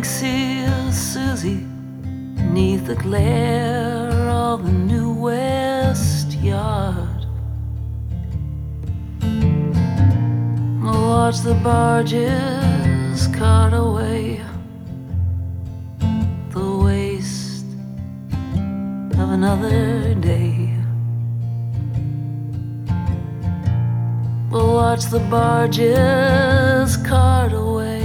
see Susie neath the glare of the new West Yard. Watch the barges cart away the waste of another day. Watch the barges cart away